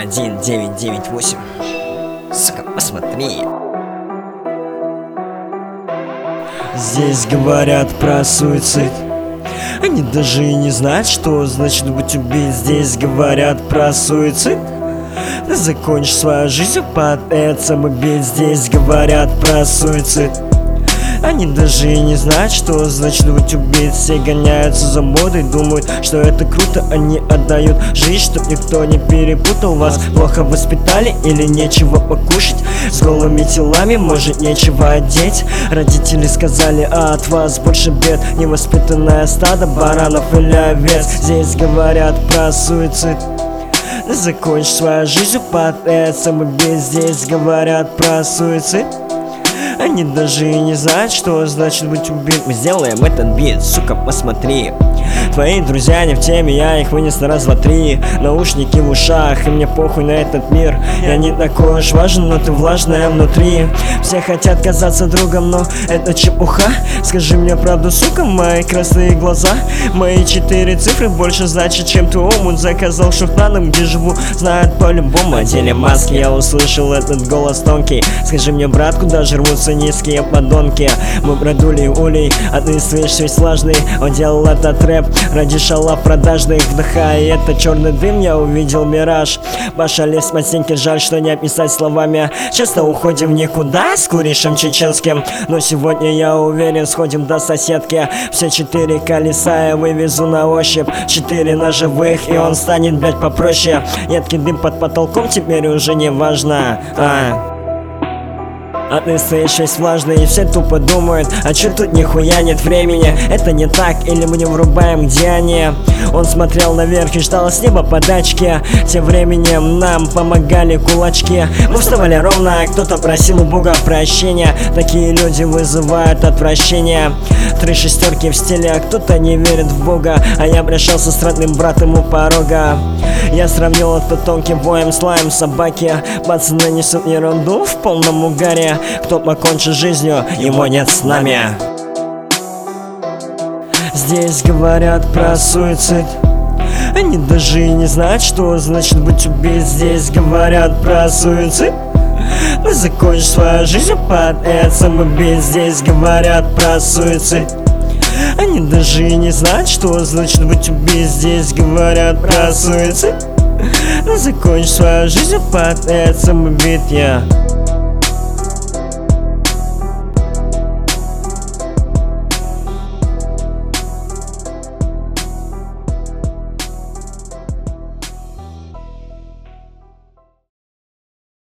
1998. Сука, посмотри. Здесь говорят про суицид. Они даже и не знают, что значит быть убит. Здесь говорят про суицид. Ты закончишь свою жизнь под это самоубийц. Здесь говорят про суицид. Они даже и не знают, что значит быть убит. Все гоняются за модой, думают, что это круто. Они отдают жизнь, чтоб никто не перепутал. Вас плохо воспитали или нечего покушать? С голыми телами, может, нечего одеть? Родители сказали, а от вас больше бед. Невоспитанное стадо баранов или овец. Здесь говорят про суицид. Закончишь свою жизнь под это самоубийц. Здесь говорят про суицид. Они даже и не знают, что значит быть убит. Мы сделаем этот бит, сука, посмотри. Твои друзья не в теме, я их вынес на раз, два, три. Наушники в ушах, и мне похуй на этот мир. Я не такой уж важен, но ты влажная внутри. Все хотят казаться другом, но это чепуха. Скажи мне правду, сука, мои красные глаза. Мои 4 цифры больше значат, чем ты омут. Заказал шуфтаном, где живу, знают по-любому. Одели маски, я услышал этот голос тонкий. Скажи мне, брат, куда же рвутся низкие подонки? Мы продули улей, а ты слышишь весь влажный. Он делал этот рэп ради шалав продажных. Вдыхая это черный дым, я увидел мираж. Баша лес масеньки, жаль, что не описать словами. Часто уходим в никуда с куришем чеченским, но сегодня я уверен, сходим до соседки. Все 4 колеса я вывезу на ощупь, 4 ножевых, и он станет, блять, попроще. Едкий дым под потолком теперь уже не важно. А ты стоишь весь влажный, и все тупо думают, а чё тут нихуя нет времени? Это не так, или мы не врубаем, где они? Он смотрел наверх и ждал с неба подачки. Тем временем нам помогали кулачки. Мы вставали ровно, кто-то просил у Бога прощения. Такие люди вызывают отвращение. 3 шестерки в стиле, а кто-то не верит в Бога. А я обращался с родным братом у порога. Я сравнил это тонким воем с лаем собаки. Пацаны несут ерунду в полном угаре. Кто покончит жизнью, его нет с нами. Здесь говорят про суицид. Они даже и не знают, что значит быть убит. Здесь говорят про суицид. Ты закончишь свою жизнь под это самоубийц. Здесь говорят про суицид. Они даже и не знают, что значит быть убит. Здесь говорят про суицид. Ты закончишь свою жизнь под это самоубийц.